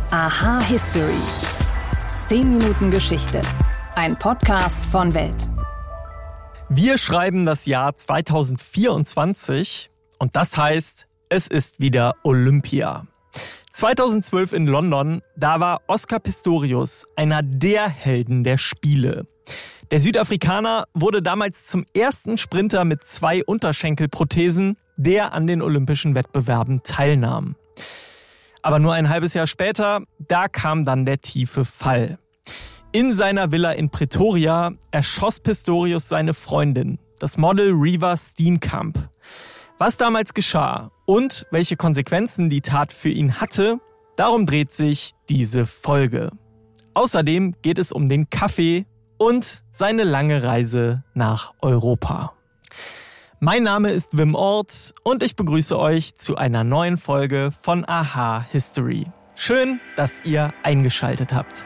Aha History. 10 Minuten Geschichte. Ein Podcast von Welt. Wir schreiben das Jahr 2024 und das heißt, es ist wieder Olympia. 2012 in London, da war Oscar Pistorius einer der Helden der Spiele. Der Südafrikaner wurde damals zum ersten Sprinter mit 2 Unterschenkelprothesen, der an den Olympischen Wettbewerben teilnahm. Aber nur ein halbes Jahr später, da kam dann der tiefe Fall. In seiner Villa in Pretoria erschoss Pistorius seine Freundin, das Model Reeva Steenkamp. Was damals geschah und welche Konsequenzen die Tat für ihn hatte, darum dreht sich diese Folge. Außerdem geht es um den Kaffee und seine lange Reise nach Europa. Mein Name ist Wim Ort und ich begrüße euch zu einer neuen Folge von Aha History. Schön, dass ihr eingeschaltet habt.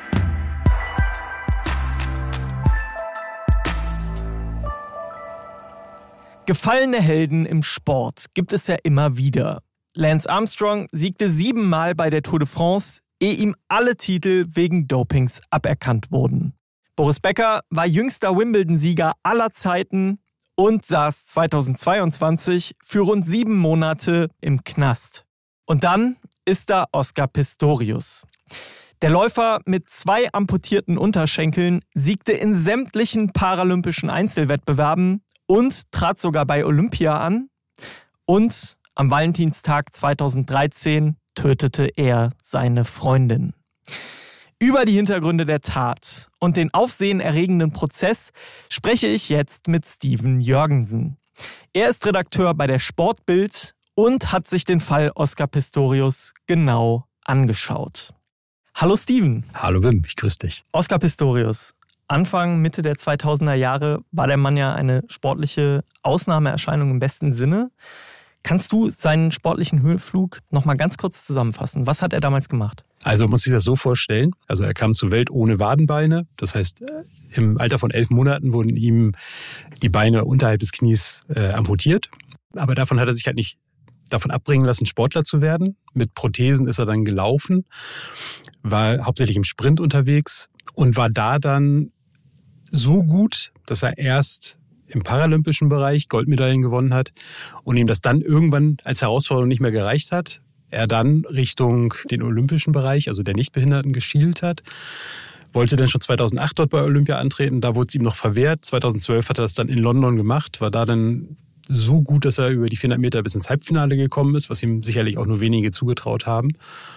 Gefallene Helden im Sport gibt es ja immer wieder. Lance Armstrong siegte 7-mal bei der Tour de France, ehe ihm alle Titel wegen Dopings aberkannt wurden. Boris Becker war jüngster Wimbledon-Sieger aller Zeiten und saß 2022 für rund 7 Monate im Knast. Und dann ist da Oscar Pistorius. Der Läufer mit 2 amputierten Unterschenkeln siegte in sämtlichen paralympischen Einzelwettbewerben und trat sogar bei Olympia an. Und am Valentinstag 2013 tötete er seine Freundin. Über die Hintergründe der Tat und den aufsehenerregenden Prozess spreche ich jetzt mit Steven Jørgensen. Er ist Redakteur bei der Sportbild und hat sich den Fall Oscar Pistorius genau angeschaut. Hallo Steven. Hallo Wim, ich grüße dich. Oscar Pistorius. Anfang, Mitte der 2000er Jahre war der Mann ja eine sportliche Ausnahmeerscheinung im besten Sinne. Kannst du seinen sportlichen Höhenflug noch mal ganz kurz zusammenfassen? Was hat er damals gemacht? Also man muss sich das so vorstellen, also er kam zur Welt ohne Wadenbeine. Das heißt, im Alter von 11 Monaten wurden ihm die Beine unterhalb des Knies amputiert. Aber davon hat er sich halt nicht davon abbringen lassen, Sportler zu werden. Mit Prothesen ist er dann gelaufen, war hauptsächlich im Sprint unterwegs und war da dann so gut, dass er erst im paralympischen Bereich Goldmedaillen gewonnen hat und ihm das dann irgendwann als Herausforderung nicht mehr gereicht hat. Er dann Richtung den olympischen Bereich, also der Nichtbehinderten, geschielt hat. Wollte dann schon 2008 dort bei Olympia antreten, da wurde es ihm noch verwehrt. 2012 hat er das dann in London gemacht, war da dann so gut, dass er über die 400 Meter bis ins Halbfinale gekommen ist, was ihm sicherlich auch nur wenige zugetraut haben.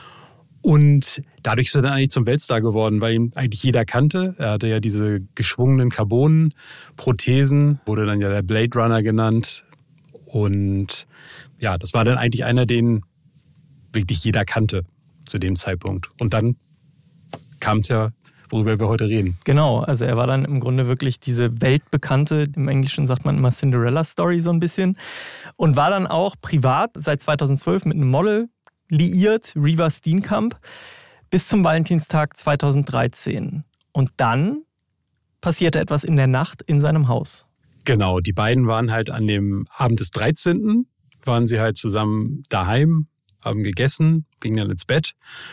Und dadurch ist er dann eigentlich zum Weltstar geworden, weil ihn eigentlich jeder kannte. Er hatte ja diese geschwungenen Carbon-Prothesen, wurde dann ja der Blade Runner genannt. Und ja, das war dann eigentlich einer, den wirklich jeder kannte zu dem Zeitpunkt. Und dann kam es ja, worüber wir heute reden. Genau, also er war dann im Grunde wirklich diese weltbekannte, im Englischen sagt man immer Cinderella-Story so ein bisschen. Und war dann auch privat seit 2012 mit einem Model liiert, Reeva Steenkamp, bis zum Valentinstag 2013. Und dann passierte etwas in der Nacht in seinem Haus. Genau, die beiden waren halt an dem Abend des 13. waren sie halt zusammen daheim, haben gegessen, gingen dann ins Bett.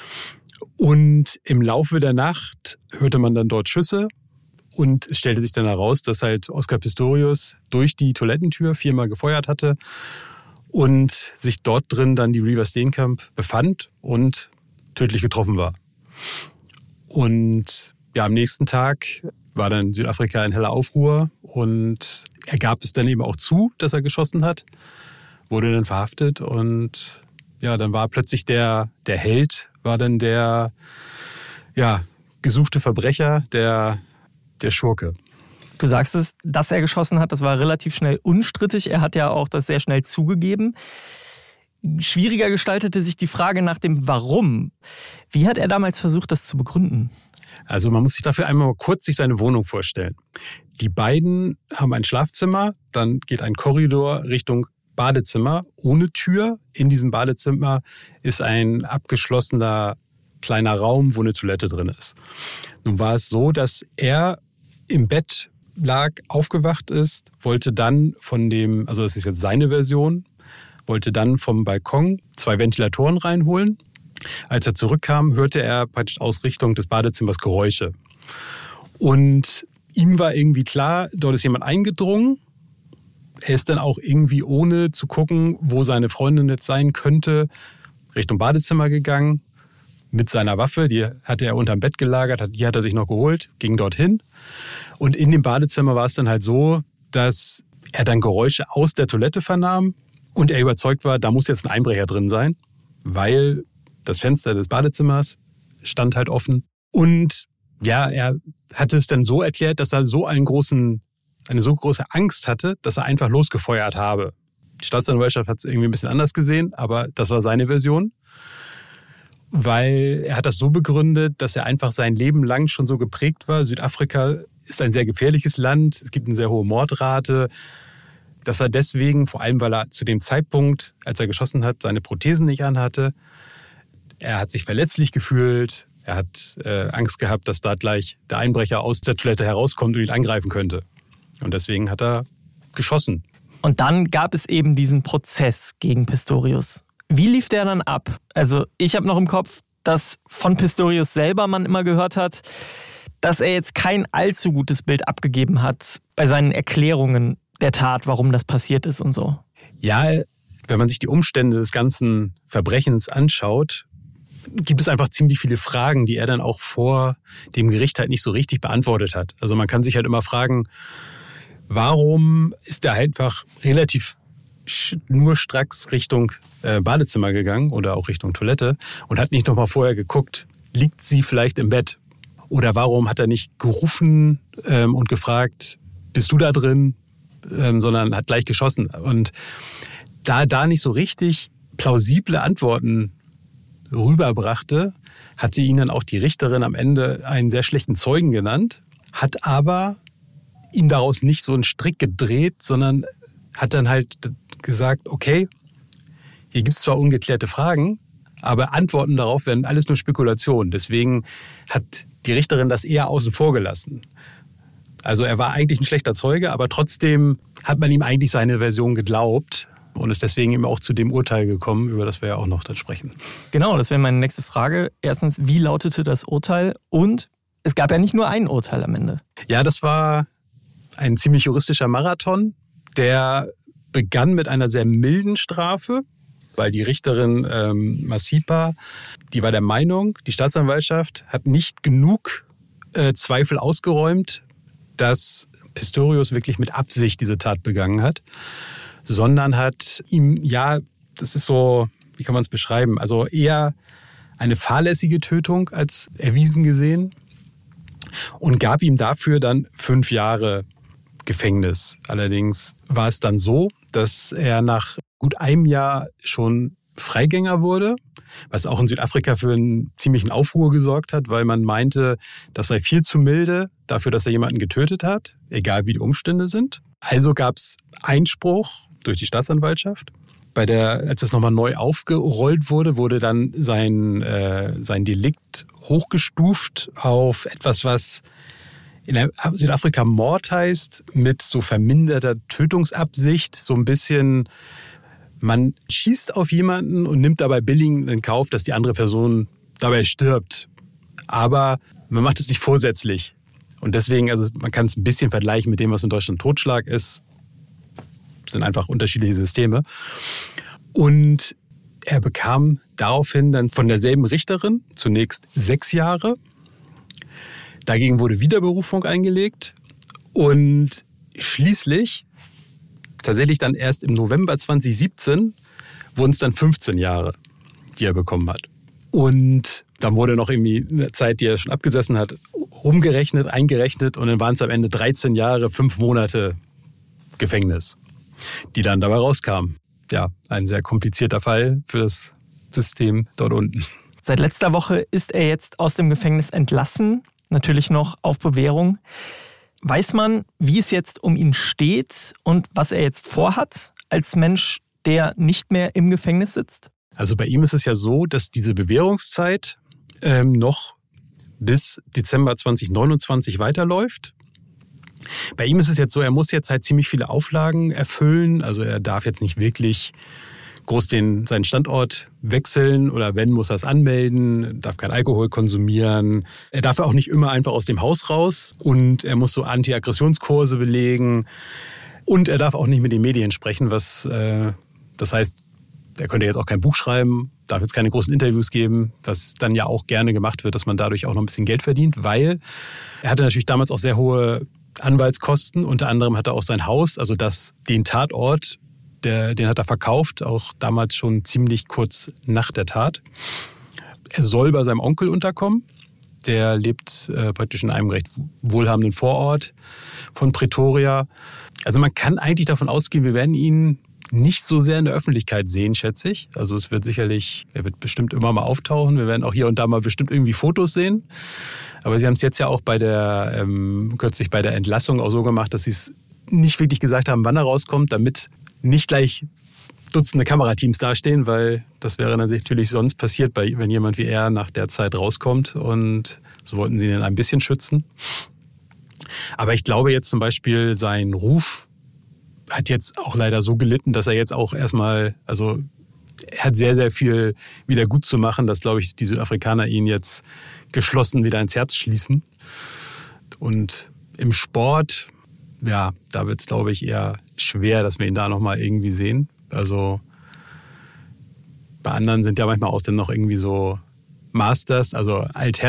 Und im Laufe der Nacht hörte man dann dort Schüsse und es stellte sich dann heraus, dass halt Oscar Pistorius durch die Toilettentür 4-mal gefeuert hatte und sich dort drin dann die Reeva Steenkamp befand und tödlich getroffen war. Und ja, am nächsten Tag war dann Südafrika in heller Aufruhr und er gab es dann eben auch zu, dass er geschossen hat, wurde dann verhaftet und ja, dann war plötzlich der Held, war dann der gesuchte Verbrecher, der Schurke. Du sagst es, dass er geschossen hat, das war relativ schnell unstrittig. Er hat ja auch das sehr schnell zugegeben. Schwieriger gestaltete sich die Frage nach dem Warum. Wie hat er damals versucht, das zu begründen? Also man muss sich dafür einmal kurz seine Wohnung vorstellen. Die beiden haben ein Schlafzimmer, dann geht ein Korridor Richtung Badezimmer ohne Tür. In diesem Badezimmer ist ein abgeschlossener kleiner Raum, wo eine Toilette drin ist. Nun war es so, dass er im Bett lag, aufgewacht ist, wollte dann also das ist jetzt seine Version, wollte dann vom Balkon 2 Ventilatoren reinholen, Als er zurückkam, hörte er praktisch aus Richtung des Badezimmers Geräusche. Und ihm war irgendwie klar, dort ist jemand eingedrungen. Er ist dann auch irgendwie, ohne zu gucken, wo seine Freundin jetzt sein könnte, Richtung Badezimmer gegangen. Mit seiner Waffe, die hatte er unterm Bett gelagert, die hat er sich noch geholt, ging dorthin. Und in dem Badezimmer war es dann halt so, dass er dann Geräusche aus der Toilette vernahm und er überzeugt war, da muss jetzt ein Einbrecher drin sein, weil das Fenster des Badezimmers stand halt offen. Und ja, er hatte es dann so erklärt, dass er eine so große Angst hatte, dass er einfach losgefeuert habe. Die Staatsanwaltschaft hat es irgendwie ein bisschen anders gesehen, aber das war seine Version. Weil er hat das so begründet, dass er einfach sein Leben lang schon so geprägt war. Südafrika ist ein sehr gefährliches Land, es gibt eine sehr hohe Mordrate, dass er deswegen, vor allem weil er zu dem Zeitpunkt, als er geschossen hat, seine Prothesen nicht anhatte, er hat sich verletzlich gefühlt, er hat Angst gehabt, dass da gleich der Einbrecher aus der Toilette herauskommt und ihn angreifen könnte. Und deswegen hat er geschossen. Und dann gab es eben diesen Prozess gegen Pistorius. Wie lief der dann ab? Also ich habe noch im Kopf, dass von Pistorius selber man immer gehört hat, dass er jetzt kein allzu gutes Bild abgegeben hat bei seinen Erklärungen der Tat, warum das passiert ist und so. Ja, wenn man sich die Umstände des ganzen Verbrechens anschaut, gibt es einfach ziemlich viele Fragen, die er dann auch vor dem Gericht halt nicht so richtig beantwortet hat. Also man kann sich halt immer fragen, warum ist er einfach relativ schnurstracks Richtung Badezimmer gegangen oder auch Richtung Toilette und hat nicht nochmal vorher geguckt, liegt sie vielleicht im Bett? Oder warum hat er nicht gerufen und gefragt, bist du da drin? Sondern hat gleich geschossen. Und da nicht so richtig plausible Antworten rüberbrachte, hatte ihn dann auch die Richterin am Ende einen sehr schlechten Zeugen genannt, hat aber ihn daraus nicht so einen Strick gedreht, sondern hat dann halt gesagt, okay, hier gibt es zwar ungeklärte Fragen, aber Antworten darauf werden alles nur Spekulationen. Deswegen hat die Richterin das eher außen vor gelassen. Also er war eigentlich ein schlechter Zeuge, aber trotzdem hat man ihm eigentlich seine Version geglaubt und ist deswegen eben auch zu dem Urteil gekommen, über das wir ja auch noch dann sprechen. Genau, das wäre meine nächste Frage. Erstens, wie lautete das Urteil? Und es gab ja nicht nur ein Urteil am Ende. Ja, das war ein ziemlich juristischer Marathon, der begann mit einer sehr milden Strafe, weil die Richterin Masipa, die war der Meinung, die Staatsanwaltschaft hat nicht genug Zweifel ausgeräumt, dass Pistorius wirklich mit Absicht diese Tat begangen hat, sondern hat ihm, ja, das ist so, wie kann man es beschreiben, also eher eine fahrlässige Tötung als erwiesen gesehen und gab ihm dafür dann 5 Jahre Gefängnis. Allerdings war es dann so, dass er nach gut einem Jahr schon Freigänger wurde, was auch in Südafrika für einen ziemlichen Aufruhr gesorgt hat, weil man meinte, das sei viel zu milde dafür, dass er jemanden getötet hat, egal wie die Umstände sind. Also gab es Einspruch durch die Staatsanwaltschaft. Als es nochmal neu aufgerollt wurde, wurde dann sein Delikt hochgestuft auf etwas, was in Südafrika Mord heißt, mit so verminderter Tötungsabsicht, so ein bisschen, man schießt auf jemanden und nimmt dabei billigend in Kauf, dass die andere Person dabei stirbt. Aber man macht es nicht vorsätzlich. Und deswegen, also man kann es ein bisschen vergleichen mit dem, was in Deutschland Totschlag ist. Das sind einfach unterschiedliche Systeme. Und er bekam daraufhin dann von derselben Richterin zunächst 6 Jahre. Dagegen wurde Wiederberufung eingelegt und schließlich, tatsächlich dann erst im November 2017, wurden es dann 15 Jahre, die er bekommen hat. Und dann wurde noch irgendwie eine Zeit, die er schon abgesessen hat, rumgerechnet, eingerechnet und dann waren es am Ende 13 Jahre, 5 Monate Gefängnis, die dann dabei rauskamen. Ja, ein sehr komplizierter Fall für das System dort unten. Seit letzter Woche ist er jetzt aus dem Gefängnis entlassen. Natürlich noch auf Bewährung. Weiß man, wie es jetzt um ihn steht und was er jetzt vorhat als Mensch, der nicht mehr im Gefängnis sitzt? Also bei ihm ist es ja so, dass diese Bewährungszeit noch bis Dezember 2029 weiterläuft. Bei ihm ist es jetzt so, er muss jetzt halt ziemlich viele Auflagen erfüllen. Also er darf jetzt nicht wirklich groß seinen Standort wechseln oder wenn, muss er es anmelden, darf kein Alkohol konsumieren. Er darf auch nicht immer einfach aus dem Haus raus und er muss so Anti-Aggressionskurse belegen und er darf auch nicht mit den Medien sprechen, das heißt, er könnte jetzt auch kein Buch schreiben, darf jetzt keine großen Interviews geben, was dann ja auch gerne gemacht wird, dass man dadurch auch noch ein bisschen Geld verdient, weil er hatte natürlich damals auch sehr hohe Anwaltskosten. Unter anderem hat er auch sein Haus, also den Tatort, den hat er verkauft, auch damals schon ziemlich kurz nach der Tat. Er soll bei seinem Onkel unterkommen. Der lebt praktisch in einem recht wohlhabenden Vorort von Pretoria. Also man kann eigentlich davon ausgehen, wir werden ihn nicht so sehr in der Öffentlichkeit sehen, schätze ich. Also er wird bestimmt immer mal auftauchen. Wir werden auch hier und da mal bestimmt irgendwie Fotos sehen. Aber sie haben es jetzt ja auch kürzlich bei der Entlassung auch so gemacht, dass sie es nicht wirklich gesagt haben, wann er rauskommt, damit nicht gleich Dutzende Kamerateams dastehen, weil das wäre natürlich sonst passiert, wenn jemand wie er nach der Zeit rauskommt. Und so wollten sie ihn ein bisschen schützen. Aber ich glaube jetzt zum Beispiel, sein Ruf hat jetzt auch leider so gelitten, dass er jetzt auch erstmal, also er hat sehr, sehr viel wieder gut zu machen, dass, glaube ich, die Südafrikaner ihn jetzt geschlossen wieder ins Herz schließen. Und im Sport, ja, da wird es, glaube ich, eher schwer, dass wir ihn da nochmal irgendwie sehen. Also bei anderen sind ja manchmal auch dann noch irgendwie so Masters, also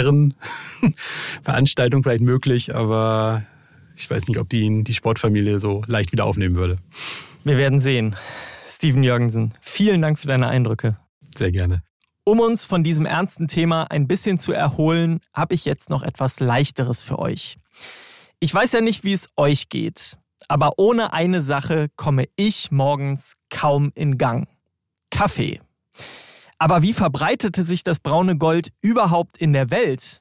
Altherren-Veranstaltungen vielleicht möglich, aber ich weiß nicht, ob die Sportfamilie so leicht wieder aufnehmen würde. Wir werden sehen. Steven Jørgensen, vielen Dank für deine Eindrücke. Sehr gerne. Um uns von diesem ernsten Thema ein bisschen zu erholen, habe ich jetzt noch etwas Leichteres für euch. Ich weiß ja nicht, wie es euch geht, aber ohne eine Sache komme ich morgens kaum in Gang. Kaffee. Aber wie verbreitete sich das braune Gold überhaupt in der Welt?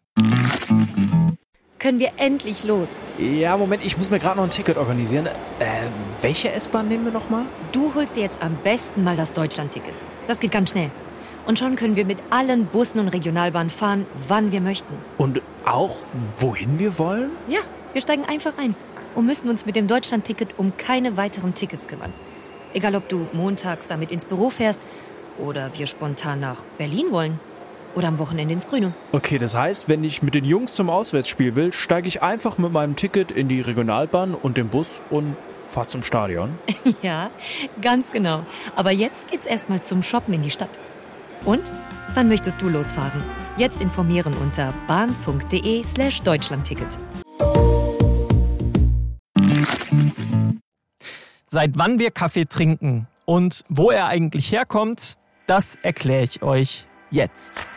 Können wir endlich los? Ja, Moment, ich muss mir gerade noch ein Ticket organisieren. Welche S-Bahn nehmen wir nochmal? Du holst dir jetzt am besten mal das Deutschland-Ticket. Das geht ganz schnell. Und schon können wir mit allen Bussen und Regionalbahnen fahren, wann wir möchten. Und auch, wohin wir wollen? Ja, wir steigen einfach ein und müssen uns mit dem Deutschland-Ticket um keine weiteren Tickets kümmern. Egal, ob du montags damit ins Büro fährst oder wir spontan nach Berlin wollen. Oder am Wochenende ins Grüne. Okay, das heißt, wenn ich mit den Jungs zum Auswärtsspiel will, steige ich einfach mit meinem Ticket in die Regionalbahn und den Bus und fahre zum Stadion. Ja, ganz genau. Aber jetzt geht's erstmal zum Shoppen in die Stadt. Und? Wann möchtest du losfahren? Jetzt informieren unter bahn.de/Deutschlandticket. Seit wann wir Kaffee trinken und wo er eigentlich herkommt, das erkläre ich euch jetzt.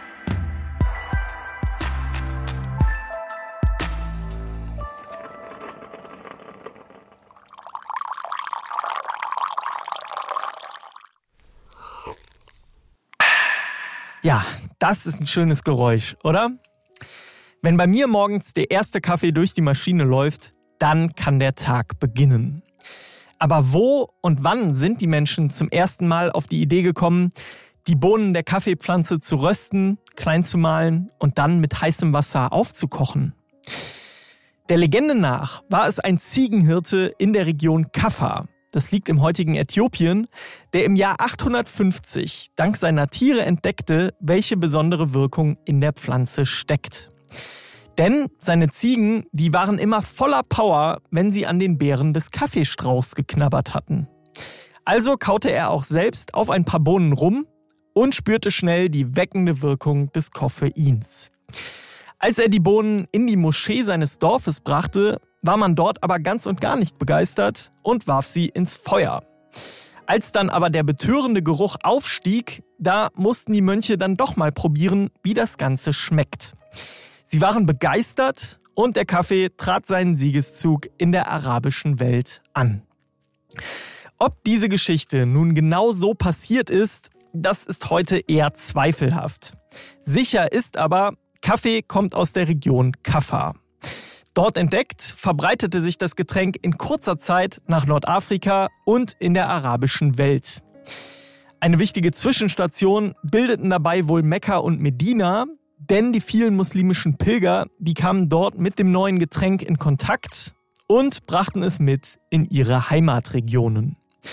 Ja, das ist ein schönes Geräusch, oder? Wenn bei mir morgens der erste Kaffee durch die Maschine läuft, dann kann der Tag beginnen. Aber wo und wann sind die Menschen zum ersten Mal auf die Idee gekommen, die Bohnen der Kaffeepflanze zu rösten, klein zu mahlen und dann mit heißem Wasser aufzukochen? Der Legende nach war es ein Ziegenhirte in der Region Kaffa. Das liegt im heutigen Äthiopien, der im Jahr 850 dank seiner Tiere entdeckte, welche besondere Wirkung in der Pflanze steckt. Denn seine Ziegen, die waren immer voller Power, wenn sie an den Beeren des Kaffeestrauchs geknabbert hatten. Also kaute er auch selbst auf ein paar Bohnen rum und spürte schnell die weckende Wirkung des Koffeins. Als er die Bohnen in die Moschee seines Dorfes brachte, war man dort aber ganz und gar nicht begeistert und warf sie ins Feuer. Als dann aber der betörende Geruch aufstieg, da mussten die Mönche dann doch mal probieren, wie das Ganze schmeckt. Sie waren begeistert und der Kaffee trat seinen Siegeszug in der arabischen Welt an. Ob diese Geschichte nun genau so passiert ist, das ist heute eher zweifelhaft. Sicher ist aber, Kaffee kommt aus der Region Kaffa. Dort entdeckt, verbreitete sich das Getränk in kurzer Zeit nach Nordafrika und in der arabischen Welt. Eine wichtige Zwischenstation bildeten dabei wohl Mekka und Medina, denn die vielen muslimischen Pilger, die kamen dort mit dem neuen Getränk in Kontakt und brachten es mit in ihre Heimatregionen.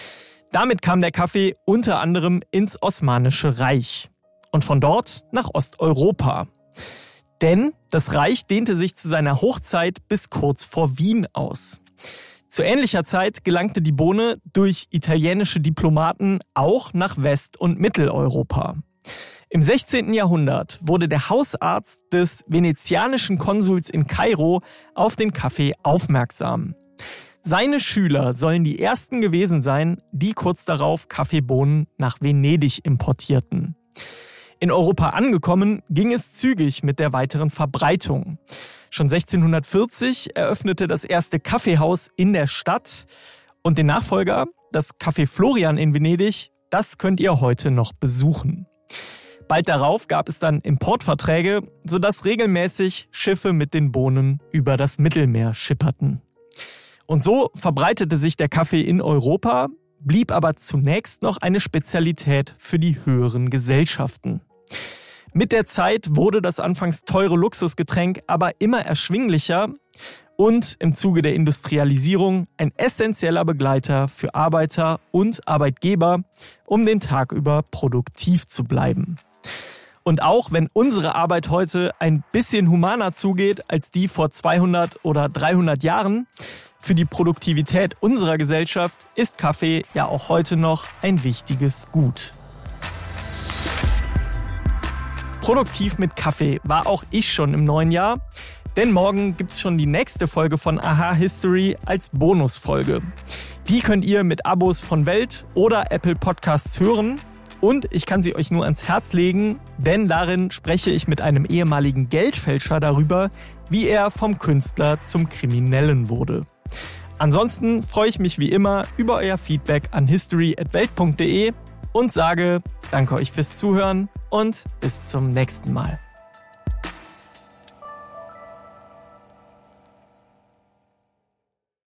Damit kam der Kaffee unter anderem ins Osmanische Reich und von dort nach Osteuropa. Denn das Reich dehnte sich zu seiner Hochzeit bis kurz vor Wien aus. Zu ähnlicher Zeit gelangte die Bohne durch italienische Diplomaten auch nach West- und Mitteleuropa. Im 16. Jahrhundert wurde der Hausarzt des venezianischen Konsuls in Kairo auf den Kaffee aufmerksam. Seine Schüler sollen die ersten gewesen sein, die kurz darauf Kaffeebohnen nach Venedig importierten. In Europa angekommen, ging es zügig mit der weiteren Verbreitung. Schon 1640 eröffnete das erste Kaffeehaus in der Stadt und den Nachfolger, das Café Florian in Venedig, das könnt ihr heute noch besuchen. Bald darauf gab es dann Importverträge, sodass regelmäßig Schiffe mit den Bohnen über das Mittelmeer schipperten. Und so verbreitete sich der Kaffee in Europa, blieb aber zunächst noch eine Spezialität für die höheren Gesellschaften. Mit der Zeit wurde das anfangs teure Luxusgetränk aber immer erschwinglicher und im Zuge der Industrialisierung ein essentieller Begleiter für Arbeiter und Arbeitgeber, um den Tag über produktiv zu bleiben. Und auch wenn unsere Arbeit heute ein bisschen humaner zugeht als die vor 200 oder 300 Jahren, für die Produktivität unserer Gesellschaft ist Kaffee ja auch heute noch ein wichtiges Gut. Produktiv mit Kaffee war auch ich schon im neuen Jahr, denn morgen gibt's schon die nächste Folge von Aha History als Bonusfolge. Die könnt ihr mit Abos von Welt oder Apple Podcasts hören und ich kann sie euch nur ans Herz legen, denn darin spreche ich mit einem ehemaligen Geldfälscher darüber, wie er vom Künstler zum Kriminellen wurde. Ansonsten freue ich mich wie immer über euer Feedback an history@welt.de und sage danke euch fürs Zuhören und bis zum nächsten Mal.